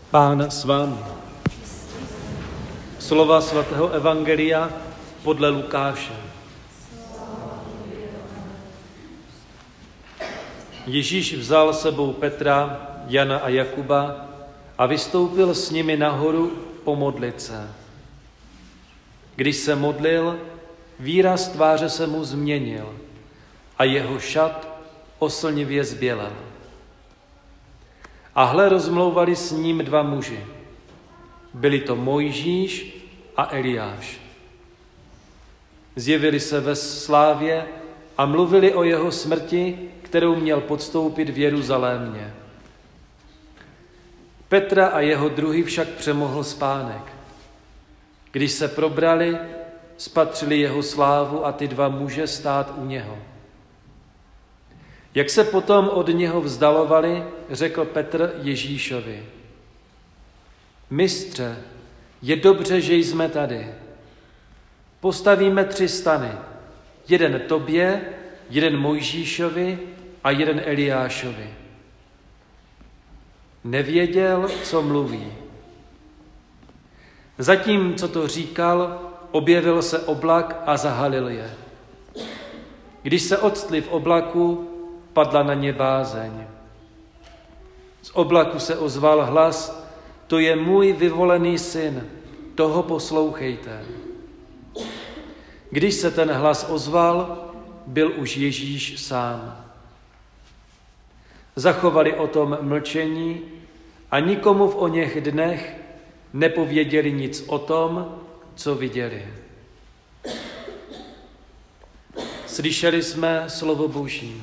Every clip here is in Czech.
Pán s vámi. Slova svatého evangelia podle Lukáše. Ježíš vzal sebou Petra, Jana a Jakuba a vystoupil s nimi nahoru pomodlit se. Když se modlil, výraz tváře se mu změnil a jeho šat oslnivě zbělel. A hle, rozmlouvali s ním dva muži. Byli to Mojžíš a Eliáš. Zjevili se ve slávě a mluvili o jeho smrti, kterou měl podstoupit v Jeruzalémě. Petra a jeho druhy však přemohl spánek. Když se probrali, spatřili jeho slávu a ty dva muže stát u něho. Jak se potom od něho vzdalovali, řekl Petr Ježíšovi: Mistře, je dobře, že jsme tady. Postavíme 3 stany. Jeden tobě, jeden Mojžíšovi a jeden Eliášovi. Nevěděl, co mluví. Zatímco to říkal, objevil se oblak a zahalil je. Když se octli v oblaku, padla na ně bázeň. Z oblaku se ozval hlas: To je můj vyvolený syn, toho poslouchejte. Když se ten hlas ozval, byl už Ježíš sám. Zachovali o tom mlčení a nikomu v oněch dnech nepověděli nic o tom, co viděli. Slyšeli jsme slovo Boží.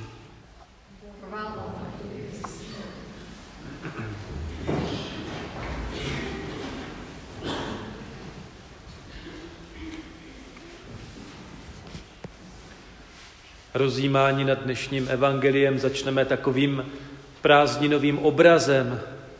Rozjímání nad dnešním evangeliem začneme takovým prázdninovým obrazem.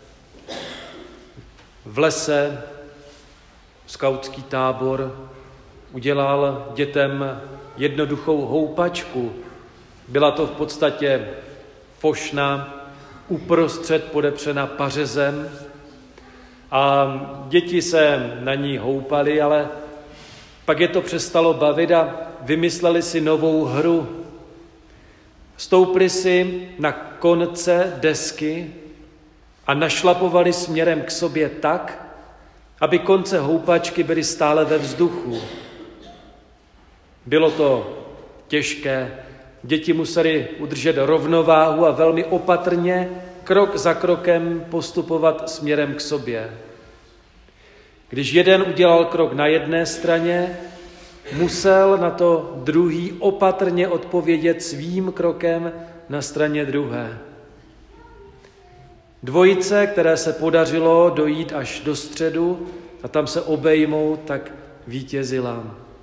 V lese skautský tábor udělal dětem jednoduchou houpačku. Byla to v podstatě fošna, uprostřed podepřena pařezem a děti se na ní houpaly, ale pak je to přestalo bavit a vymysleli si novou hru. Stoupli si na konce desky a našlapovali směrem k sobě tak, aby konce houpačky byly stále ve vzduchu. Bylo to těžké, děti museli udržet rovnováhu a velmi opatrně, krok za krokem postupovat směrem k sobě. Když jeden udělal krok na jedné straně, musel na to druhý opatrně odpovědět svým krokem na straně druhé. Dvojice, které se podařilo dojít až do středu a tam se obejmout, tak vítězila.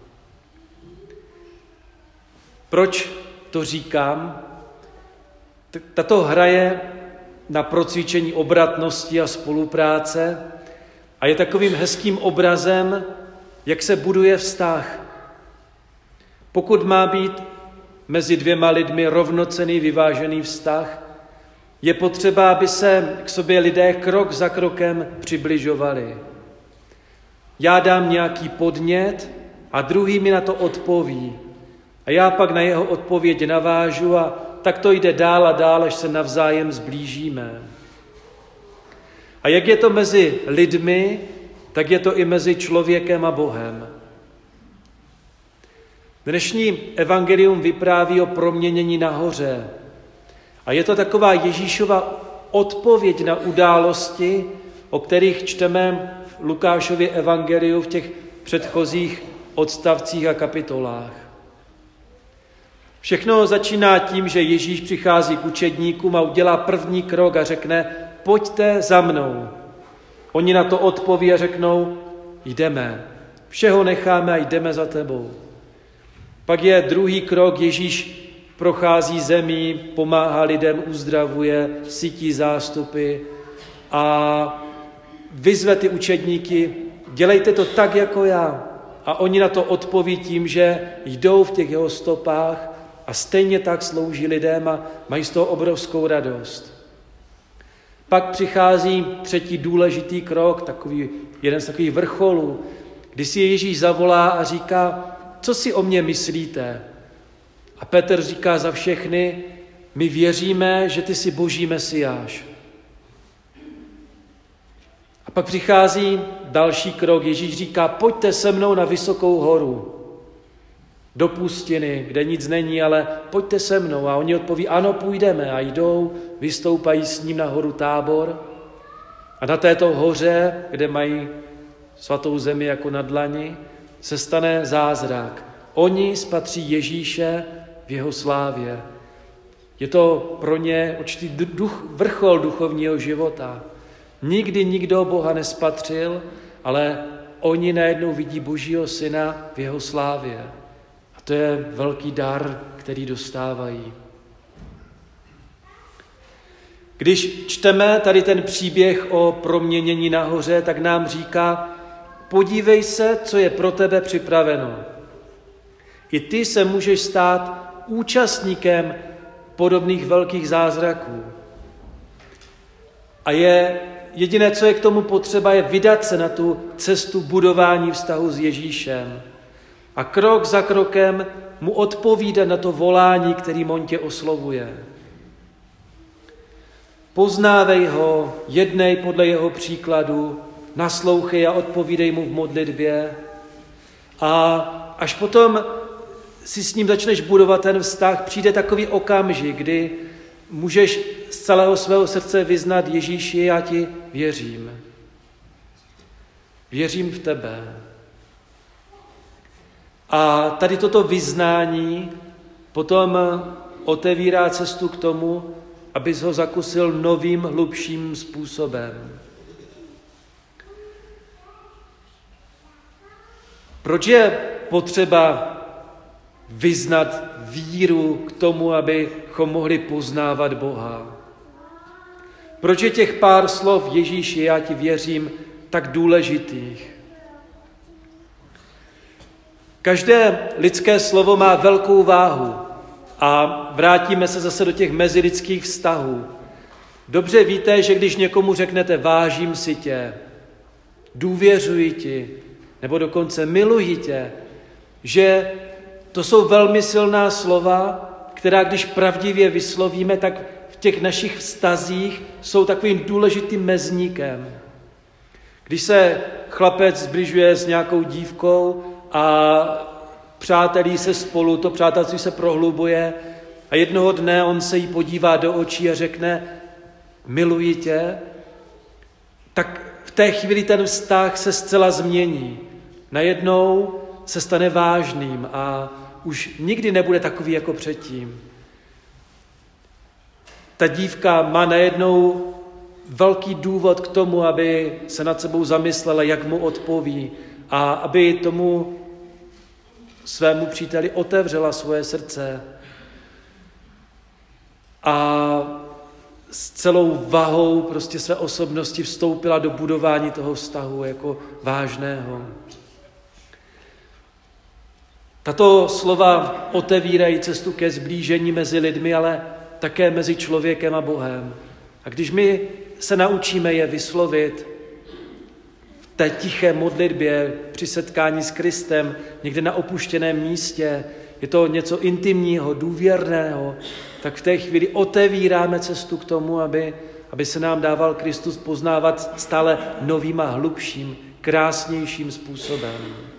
Proč to říkám? Tato hra je na procvičení obratnosti a spolupráce a je takovým hezkým obrazem, jak se buduje vztah. Pokud má být mezi 2 lidmi rovnocenný, vyvážený vztah, je potřeba, aby se k sobě lidé krok za krokem přibližovali. Já dám nějaký podnět a druhý mi na to odpoví. A já pak na jeho odpověď navážu a tak to jde dál a dál, až se navzájem zblížíme. A jak je to mezi lidmi, tak je to i mezi člověkem a Bohem. Dnešní evangelium vypráví o proměnění nahoře. A je to taková Ježíšova odpověď na události, o kterých čteme v Lukášově evangeliu v těch předchozích odstavcích a kapitolách. Všechno začíná tím, že Ježíš přichází k učedníkům a udělá první krok a řekne: Pojďte za mnou. Oni na to odpoví a řeknou: Jdeme. Všeho necháme a jdeme za tebou. Pak je druhý krok, Ježíš prochází zemí, pomáhá lidem, uzdravuje, sytí zástupy a vyzve ty učedníky: Dělejte to tak, jako já. A oni na to odpoví tím, že jdou v těch jeho stopách a stejně tak slouží lidem a mají z toho obrovskou radost. Pak přichází třetí důležitý krok, jeden z takových vrcholů, kdy si Ježíš zavolá a říká, co si o mě myslíte? A Petr říká za všechny, my věříme, že ty jsi Boží Mesiáš. A pak přichází další krok. Ježíš říká, pojďte se mnou na vysokou horu, do pustiny, kde nic není, ale pojďte se mnou. A oni odpoví, ano, půjdeme. A jdou, vystoupají s ním na horu Tábor. A na této hoře, kde mají svatou zemi jako na dlani, se stane zázrak. Oni spatří Ježíše v jeho slávě. Je to pro ně určitý vrchol duchovního života. Nikdy nikdo Boha nespatřil, ale oni najednou vidí Božího syna v jeho slávě. A to je velký dar, který dostávají. Když čteme tady ten příběh o proměnění nahoře, tak nám říká, podívej se, co je pro tebe připraveno. I ty se můžeš stát účastníkem podobných velkých zázraků. A jediné, co je k tomu potřeba, je vydat se na tu cestu budování vztahu s Ježíšem. A krok za krokem mu odpovídat na to volání, kterým on tě oslovuje. Poznávej ho, jednej podle jeho příkladu, naslouchej a odpovídej mu v modlitbě. A až potom si s ním začneš budovat ten vztah, přijde takový okamžik, kdy můžeš z celého svého srdce vyznat, Ježíši, já ti věřím. Věřím v tebe. A tady toto vyznání potom otevírá cestu k tomu, abys ho zakusil novým, hlubším způsobem. Proč je potřeba vyznat víru k tomu, abychom mohli poznávat Boha? Proč je těch pár slov Ježíši, já ti věřím, tak důležitých? Každé lidské slovo má velkou váhu a vrátíme se zase do těch mezilidských vztahů. Dobře víte, že když někomu řeknete vážím si tě, důvěřuji ti, nebo dokonce miluji tě, že to jsou velmi silná slova, která když pravdivě vyslovíme, tak v těch našich vztazích jsou takovým důležitým mezníkem. Když se chlapec zbližuje s nějakou dívkou a přátelí se spolu, to přátelství se prohlubuje a jednoho dne on se jí podívá do očí a řekne miluji tě, tak v té chvíli ten vztah se zcela změní. Najednou se stane vážným a už nikdy nebude takový jako předtím. Ta dívka má najednou velký důvod k tomu, aby se nad sebou zamyslela, jak mu odpoví a aby tomu svému příteli otevřela svoje srdce a s celou vahou prostě své osobnosti vstoupila do budování toho vztahu jako vážného. Tato slova otevírají cestu ke sblížení mezi lidmi, ale také mezi člověkem a Bohem. A když my se naučíme je vyslovit v té tiché modlitbě při setkání s Kristem, někde na opuštěném místě, je to něco intimního, důvěrného, tak v té chvíli otevíráme cestu k tomu, aby se nám dával Kristus poznávat stále novým a hlubším, krásnějším způsobem.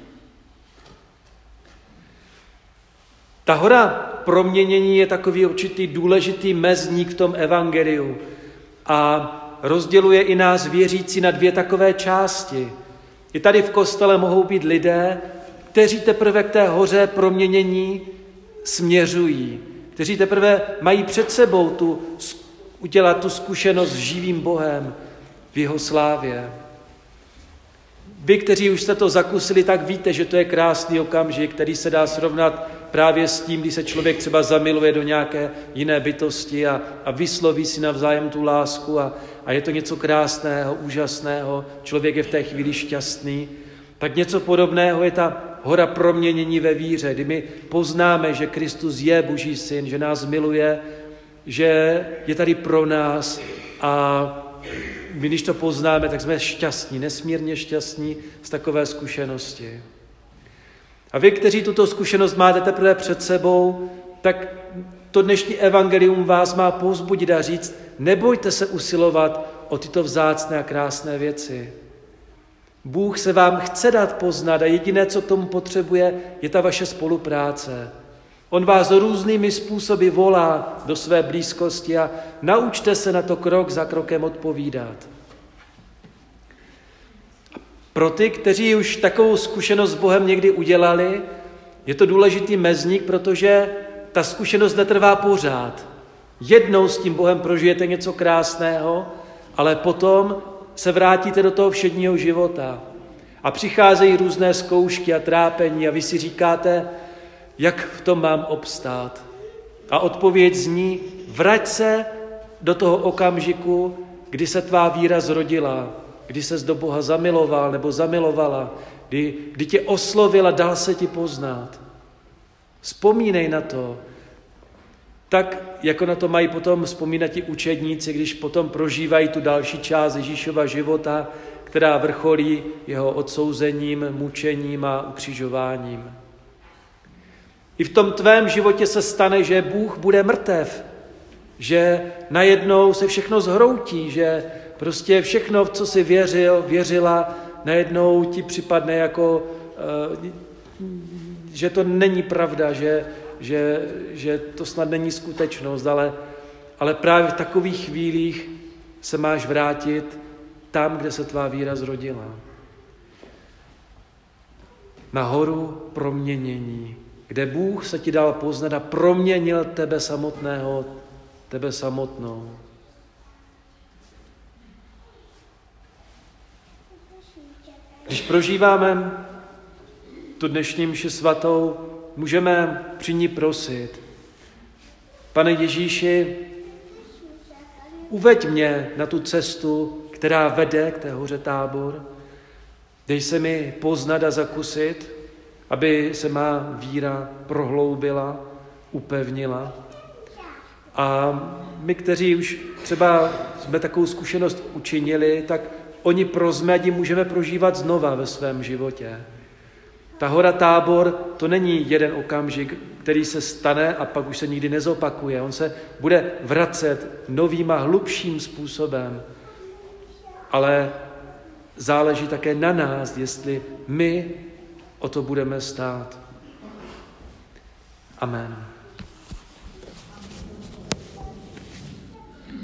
Ta hora proměnění je takový určitý důležitý mezník v tom evangeliu a rozděluje i nás věřící na dvě takové části. I tady v kostele mohou být lidé, kteří teprve k té hoře proměnění směřují, kteří teprve mají před sebou udělat tu zkušenost s živým Bohem v jeho slávě. Vy, kteří už jste to zakusili, tak víte, že to je krásný okamžik, který se dá srovnat právě s tím, když se člověk třeba zamiluje do nějaké jiné bytosti a vysloví si navzájem tu lásku a je to něco krásného, úžasného, člověk je v té chvíli šťastný. Tak něco podobného je ta hora proměnění ve víře, kdy my poznáme, že Kristus je Boží syn, že nás miluje, že je tady pro nás a my, když to poznáme, tak jsme šťastní, nesmírně šťastní z takové zkušenosti. A vy, kteří tuto zkušenost máte teprve před sebou, tak to dnešní evangelium vás má povzbudit a říct, nebojte se usilovat o tyto vzácné a krásné věci. Bůh se vám chce dát poznat a jediné, co k tomu potřebuje, je ta vaše spolupráce. On vás různými způsoby volá do své blízkosti a naučte se na to krok za krokem odpovídat. Pro ty, kteří už takovou zkušenost s Bohem někdy udělali, je to důležitý mezník, protože ta zkušenost netrvá pořád. Jednou s tím Bohem prožijete něco krásného, ale potom se vrátíte do toho všedního života. A přicházejí různé zkoušky a trápení a vy si říkáte, jak v tom mám obstát. A odpověď zní, vrať se do toho okamžiku, kdy se tvá víra zrodila, kdy ses do Boha zamiloval nebo zamilovala, kdy tě oslovil a dal se ti poznat. Vzpomínej na to, tak jako na to mají potom vzpomínat ti učedníci, když potom prožívají tu další část Ježíšova života, která vrcholí jeho odsouzením, mučením a ukřižováním. I v tom tvém životě se stane, že Bůh bude mrtev, že najednou se všechno zhroutí, že prostě všechno, v co jsi věřila, najednou ti připadne jako, že to není pravda, že to snad není skutečnost, ale právě v takových chvílích se máš vrátit tam, kde se tvá víra zrodila. Na horu proměnění, kde Bůh se ti dal poznat a proměnil tebe samotného, tebe samotnou. Když prožíváme tu dnešní mši svatou, můžeme při ní prosit. Pane Ježíši, uveď mě na tu cestu, která vede k té hoře Tábor. Dej se mi poznat a zakusit, aby se má víra prohloubila, upevnila. A my, kteří už třeba jsme takovou zkušenost učinili, tak oni prosme, ať ji můžeme prožívat znova ve svém životě. Ta hora Tábor, to není jeden okamžik, který se stane a pak už se nikdy nezopakuje. On se bude vracet novým a hlubším způsobem. Ale záleží také na nás, jestli my o to budeme stát. Amen.